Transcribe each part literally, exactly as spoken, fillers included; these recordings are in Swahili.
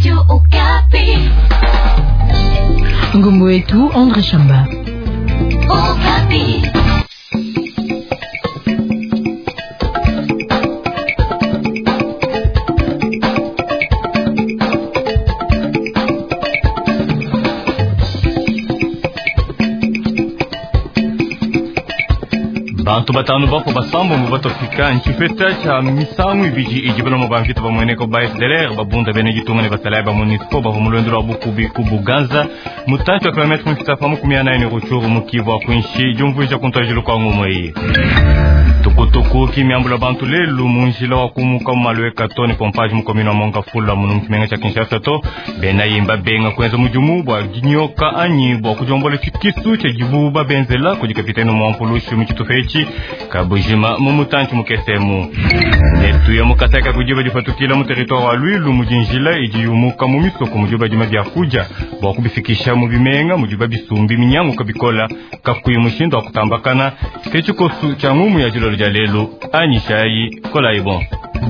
Radio Okapi. Ngombo wetu Andre Shamba. Okapi. Bantu batanu bako basambo mu batofika nchifeta cha misangu ibiji ijibano mu banvita bamweneko ba F D L R babunda bene gitungane basalaya ba Monisco ba mulwendero abukubi kubuganza mutancho kilometre mfita famu kumia nine ruchuru mukivu wa kwinshi jumvuja kuntajilo kwa ngumwe tukutuku kimyambula bantu lelu munjila wa kumuka malwe katoni pompaji mukomino monga fula munu mkimenga cha Kinshasa to bena yimba benga kwenza mujumu bwa ginyoka anyi bwa kujombole kikisu cha jibuba benzela kujikapiteno mwampulushi mchitufechi kabujima mumutanchi mukesemu netu ya mukasaka kujiba jifatukila mu territoire wa Lwilu mujinjila ijiyumuka mu misoko mujuba jima bya kuja bwa kubifikisha mu bimenga mujuba bisumbi minyangu kabikola kakuye mushindo akutambakana kechikosu cha ngumu ya jilo lya lelo anyishayi kola ibon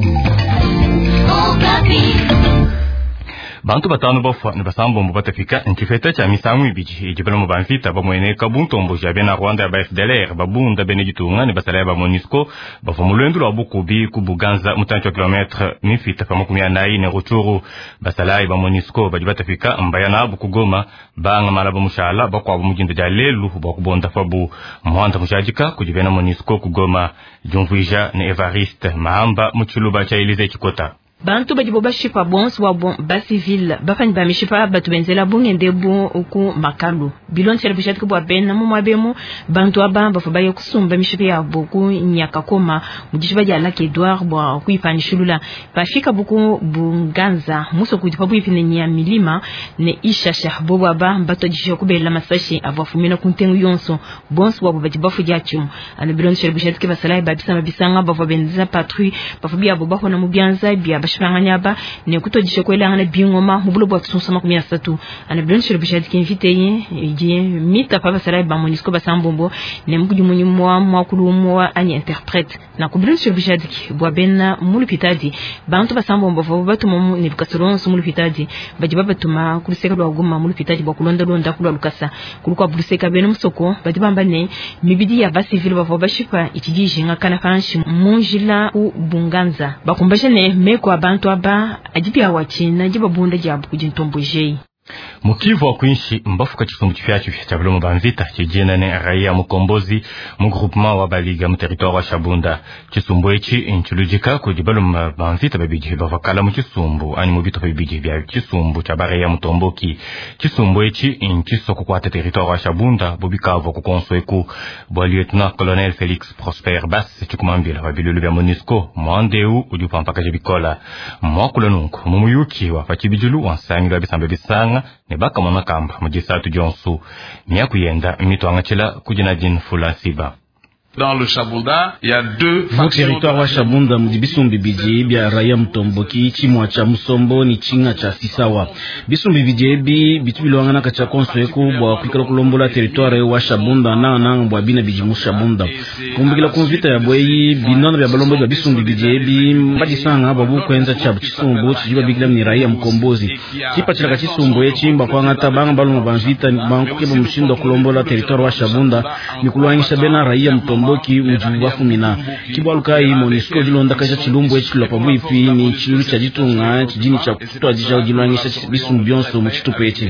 bantu batanu bafwa ni basambo mu batafika ntifeta cha misangu ibiji ijibano mu banfita bamwene kabuntombo ja bena Rwanda ya ba F D L R babunda bene gitunga ni basalaya ba Monisco bafumulendo lwa bukubi kubuganza mutancho kilometre mifita fa makumya nayi ne ruchuru basalaya ba Monisco baji batafika mbayana abu kugoma banga malaba mushala bakwa bumujindo ja lelu bakubonda fabu muhanda mushajika kujibena Monisco kugoma jumvuija ne Evariste Mahamba muchuluba cha Elize Chikota. Bantu bajibo bashipa bons wa bon ba civil bafani ba mishipa batu benzela bungende bu uku makalu bilon tsere bishat ko bwa mu mabemu bantu aba bafabaye kusumba mishipa ya boku nyaka koma mujishiba ja laki Edouard bwa kuipani shulula bafika buku bunganza muso kujipa bu ipine nya milima ne isha shahbo baba bato jisho kubela masashi avafumina kuntengu yonso bons wa bajibo fujachu ana bilon tsere bishat ke basala babisa mabisanga bava benza patrouille bafabia boba na mubianza bia bashanganyaba ne kutojishe kwela ngana bingoma mubulo bwa tsusama kumia satu ana blanche bishadi kinvite yi mita pa basara ba Monisco basambombo ne mkujumunyi mwa mwakulu mwa ani interprète na ku blanche bishadi bwa benna mulupitadi bantu basambombo vo batu mu ne bukasoro su mulupitadi baji babatuma kuliseka lwa guma mulupitadi bwa kulonda londa kulwa lukasa kulukwa buliseka bene musoko baji bambane mibidi ya basi vile bavo bashipa ikijiji ngakana fanshi munjila u bunganza bakumbashe ne meko abantu aba ajibya wachina jiba bunda jabu kujintombo jeyi mukivu wa kuinshi mbafuka chisumbu chifyachu cha Bulomo banvita chijina ne raia mukombozi mu groupement wa baliga mu territoire wa Shabunda chisumbu echi inchulujika kujibalum banvita babiji bavakala mu chisumbu ani mu bito babiji bya chisumbu cha bareya mutomboki chisumbu echi inchisoko kwa territoire wa Shabunda bobikavo ku konsoeku bwa lieutenant colonel Félix Prosper Bass chikumambila babilulu bya Monisco mwandeu ujupampaka jibikola mwakulonunku mumuyuki wa fachibijulu wansangilwa bisambe bisanga ne baka mwana kamba mujisatu jonsu miaku yenda mitwanga chila kujina jin fulasiba. Dans le Shabunda, il y a deux factions. Mu territoire wa Shabunda mudibisumbi bije bya raia mutomboki chimwa cha musombo ni chinga cha sisawa. Bisumbi bije bi bitubilwanga na kacha konsoeku bwa kwikala kulombola territoire wa Shabunda na na bwa bina bije mu Shabunda. Kumbikila kunvita ya bweyi binona bya balombo bya bisumbi bije bi mbadi sanga babu kwenza cha chisumbu chijiba bigila ni raia mukombozi. Chipa chila chisumbu echi mba kwa ngata banga balombo banvita bankuke ba mushindo kulombola territoire wa Shabunda ni kulwangisha bena raia mutomboki Mboki ujubu wafumina kibalukai Monisco jilonda kaisha chilumbu echi lwa pabu ipi ni chilulu cha jitunga chijini cha kutuwa jisha ujilwangisha bisumbu bionso mchitupu echi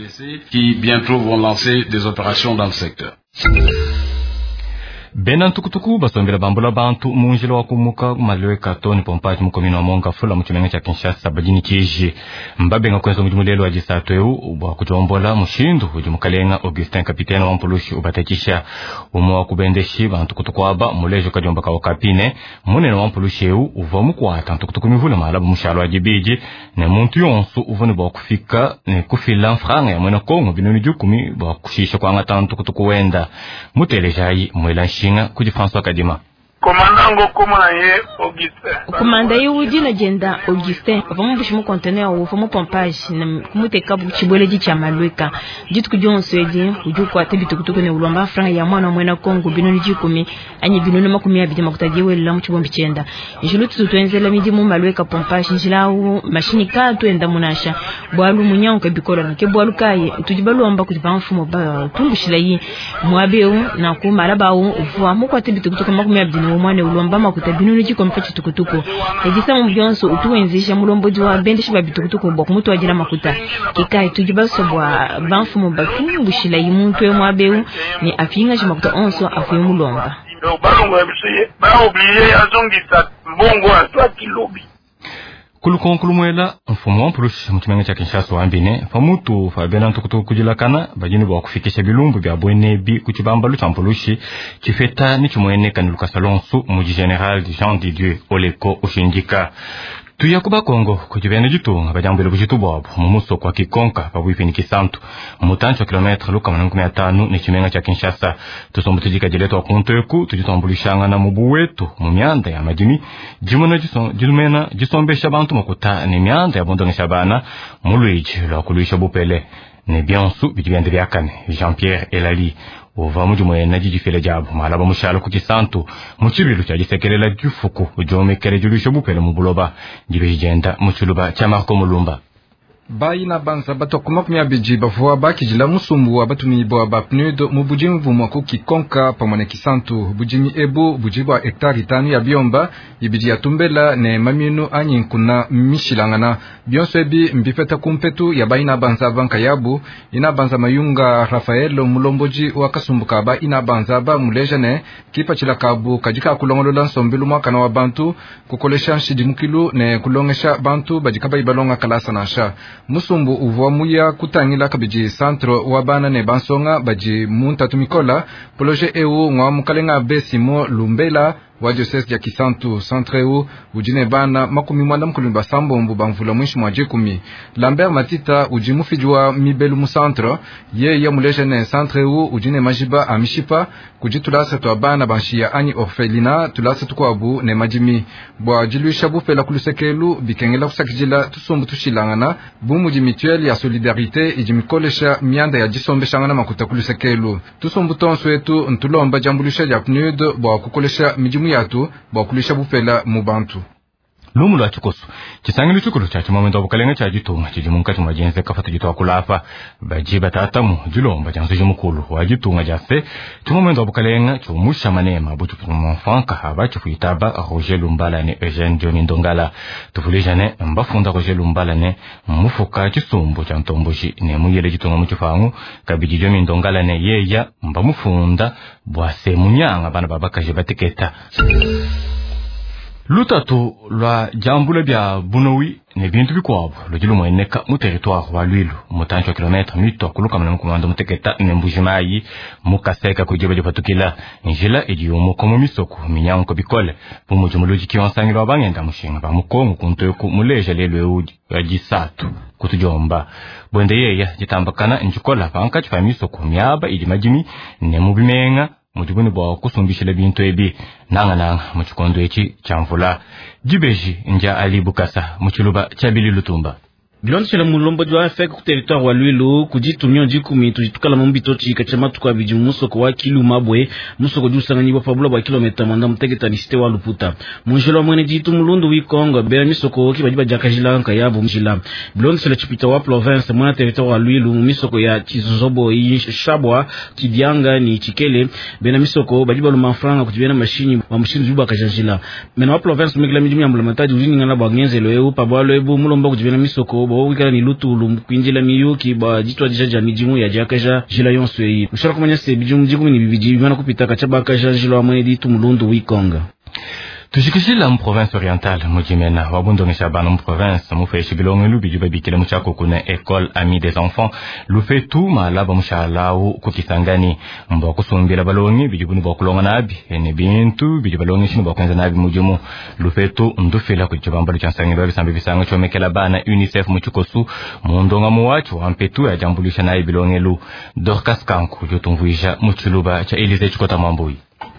qui bientôt vont lancer des opérations dans le secteur. Bena ntukutuku basongela bambula bantu munjilo wa kumuka malwe katoni pompaji mukomino wa monga fula mchimenga cha Kinshasa bajini chiji mbabe nga kwenzo mjumulelo wa jisatu eu uba kujombola mushindu ujumukalenga Augustin kapitena wa mpulushi ubatakisha umu wa kubendeshi bantu kutuku aba mulejo kajomba ka wakapine munene wa mpulushi eu uvamu kuwata ntukutuku mivula malabu mshalo wa jibiji ne muntu yonsu uvuni ba kufika ne kufila mfranga ya mwena kongo binuni jukumi ba kushisha kwa ngata ntukutuku wenda mutelejayi mwela shinga kuji François Kadima. Commandant Komaye Augustin. Commandant Yudi na jenda Augustin. Vamos buscar um conteneur ou vamos pompage. Como te cabo chibole de chamalweka. Dito que John Swedi, o Juko atebi tukutuku ne ulomba franga ya mwana mwena Kongo binoni jikumi. Anyi binoni makumi ya bidima kutajiwe lamu chibombi chenda. Njulu tutuenzela midi mu malweka pompage njila u mashini ka tuenda munasha. Bwalu munyango bikola na ke bwalu kaye. Tujibalu amba kutipa mfumo ba tungushila yi. Mwabeu na ku maraba u ufuwa mu kwa atebi tukutuku makumi ya bidima mwana ulomba makuta binoni jiko mpachi tukutuku. Egisa mu byonso utuwenzisha mulombo jwa bende shiba bitukutuku bok mutu wagira makuta. Kikai tujibaso bwa banfumo batungushila yi muntu mwabeu ni afinga shimakuta onso afuye mulomba. Barongo ebisiye ba oublier azongisa mbongo atwa kilobi. Kulukonkulumwela mfumo mpulushi mchimenga cha Kinshasa wambine famutu fabena ntukutuku kujilakana bajini bwa kufikisha bilumbu bya bwenebi kuchibambalu cha mpulushi chifeta ni chumwene kaniluka salonsu muji general Jean Didier Oleko Ushinjika. Tuya kuba Kongo kujibene jitunga bajambele bujitubwabo mumuso kwa Kikonka pabuipi ni Kisantu mutancho kilometre luka manangu mia tano ni chimenga cha Kinshasa. Tusombu tujika jileto wa kunteku tujitambulishanga na mubu wetu mumianda ya majini jimuna jison, jilumena jisombesha bantu makuta ni mianda ya bondone shabana muluiji la kuluisha bupele ni biansu bijibende biakane Jean-Pierre Elali uva mujumwe na jijifile jabu malaba mushalo kukisantu muchibilu cha jisekelela jufuku ujome kere julisho bupele mubuloba jibe jenda muchuluba cha Marco Mulumba. Bayi na banza bato kumakumi abiji bafuwa baki jila musumbu wa batu miibo ba pnud mu bujimi vumwa Kikonka pamone Kisantu bujimi ebu bujibu wa hektari tanu ya biomba ibiji ya tumbela ne maminu anyi kuna mishilangana bionso ebi mbifeta kumpetu ya bayi na banza banka yabu ina banza mayunga Rafael mulomboji wa kasumbuka ba ina banza ba muleja ne kipa chila kabu kajika kulongolola nsombilu mwaka na wa bantu kukolesha nshidimukilu ne kulongesha bantu bajikaba ibalonga kalasa na sha musumbu uvuwa muya kutangila kabiji centro wabana ne bansonga baji munta tumikola projet eu ngwa mukalenga besimo lumbela wa diocese ya Kisantu centre u ujine bana makumi mwanda mkulumba sambombu bamvula mwishu mwa jekumi. Lambert Matita ujimufijua mibelu mu centre ye ya muleja ne centre u ujine majiba amishipa kujitulasa to bana banshia ani orphelina tulasa tukwabu ne majimi bwa jiluisha bufela kulusekelu bikengela kusakijila tusombu tushilangana bumu jimituel ya solidarite ijimikolesha mianda ya jisombeshangana makuta kulusekelu tusombu tonso etu ntulomba jambulisha ya pnud bwa kukolesha mijimu yatu bwa kulisha bufela mubantu. Lumu lwa chikosu chisangilu chukulu cha chimamendo wabukalenga cha jitunga chijimunga chumajenze kafatu jitu wakulafa bajiba tatamu jilomba jansu jimukulu wajitunga jase chimamendo wabukalenga chumusha manema buchu kutumafanka haba chufuitaba Roger Lumbala ne Eugène Dioni Ndongala tufulisha ne mbafunda Roger Lumbala ne mufuka chisumbu cha ntomboshi ne muyele jitunga muchufangu kabiji Dioni Ndongala ne yeya mbamufunda bwase munyanga bana babakaje bateketa. Lutatu lwa jambule bya bunowi ne bintu bikwabo lojilu mweneka mu territoire wa Lwilu mutancho wa kilometre mito kuluka mwana mkumando muteketa ne mbujimayi mukaseka kujiba jipatukila njila ejiyomo komo misoko minyanko bikole bumujumuluji kiwansangiro abangenda mushinga ba mukongo kunteku muleja lelwe uji ajisatu kutujomba bwende yeya jitambakana njikola banka chifa misoko myaba ili majimi ne mubimenga mujibuni bwa kusumbishile bintu ebi nanga nanga muchikondo echi chamvula jibeji nja Ali Bukasa muchuluba chabili Lutumba. Bilonde chela mulombo jwa feka ku territoire wa Lwilu kujitumyo jikumi tujitukala mumbito chika chamatu kwa biji musoko wa kilu mabwe musoko jusanga nyiba fabula ba kilomita manda mutegeta lisite wa Luputa munjelo mwene jitu mulundu wi Kongo bela misoko ki bajiba jakajilanka yabo mjila. Bilonde chela chipita wa province mwana territoire wa Lwilu misoko ya Chizobo yi Shabwa Kidianga ni Chikele bela misoko bajiba luma franga kutibena mashini wa mshini juba kajajila mena wa province migla mijimi ya mbulamataji ujini ngana bagwenze loeu pabalo ebu mulombo kutibena misoko wikala ni Lutulu mkwinjila miyuki ba jitwa jaja mijimu ya jakaja jila yonso yi mshara kumanya se bijimu jikumi ni bibiji bimana kupita kachaba kaja jila wa mwene ditu mulundu wikonga. Tushikishila mu province orientale mujimena wabundongisha bana mu province mufeshi bilongelu bijuba bikile muchako kuna école Amis des enfants lufetu malaba mushalau kukisangani mbo kusumbila balongi bijubuni bokulonga nabi ene bintu bijubalongi shinu bokwenza nabi mujimu lufetu ndufila kujibambalo chansangiro bisambe bisanga chomekela bana UNICEF muchikosu mundonga muwachu ampetu ya jambulisha nabi bilongelu Dorcas Kanku jotumvuisha muchuluba cha Elise Chikota Mambui.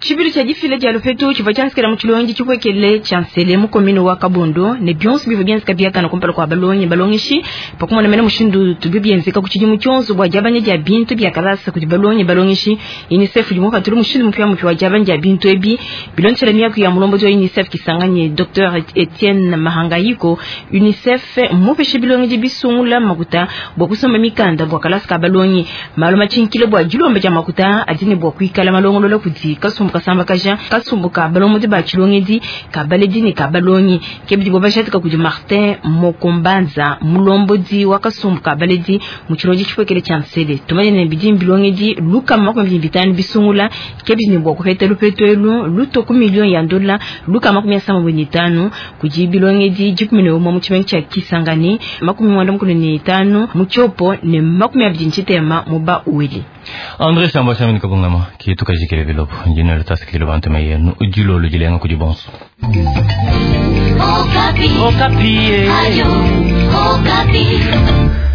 chibiri cha jifile cha lufetu chiva chansikira mchilongi chikwekele chansele mukomino wa Kabondo ne byonse biva byanzika byakana kumpala kwa balonyi balongishi pakuma na mena mushindu tubibyenzika kuchiji muchonzo bwa jabanye ja bintu byakalasa kuti balonyi balongishi UNICEF jumuka turi mushindu mpya mpya wa jabanye ja bintu ebi bilonchera miyaku ya mulombo jo UNICEF kisanganye Docteur Etienne Mahangayiko UNICEF mupeshe bilongi bisungula makuta bwa kusoma mikanda bwa kalasa ka balonyi maloma chinkile bwa jilomba ja makuta adini bwa kuikala malongo lo kuti kasumbuka samba kaja kasumbuka balongo de ba chilongedi ka baledini ka balonyi kebidi bwa bashatika kuti Martin Mokombanza mulombo di wakasumbuka baledi muchilongi chifwekele chansele tumanye ne bidin bilongedi luka makumbi bitani bisungula kebidi ne bwa kuheta lupeto elu luto ku million ya dola luka makumi asama bwenitano kuji bilongedi jikumine umo muchimengi cha Kisangani makumi mwanda mkulu ni tano muchopo ne makumi abidi nchitema muba uweli André Samba Chamini Kabungama ki tukajikele vilopo njina lutasikile bante mayenu ujilo lujilenga kujibonso Okapi. Okapi. Ayo, Okapi.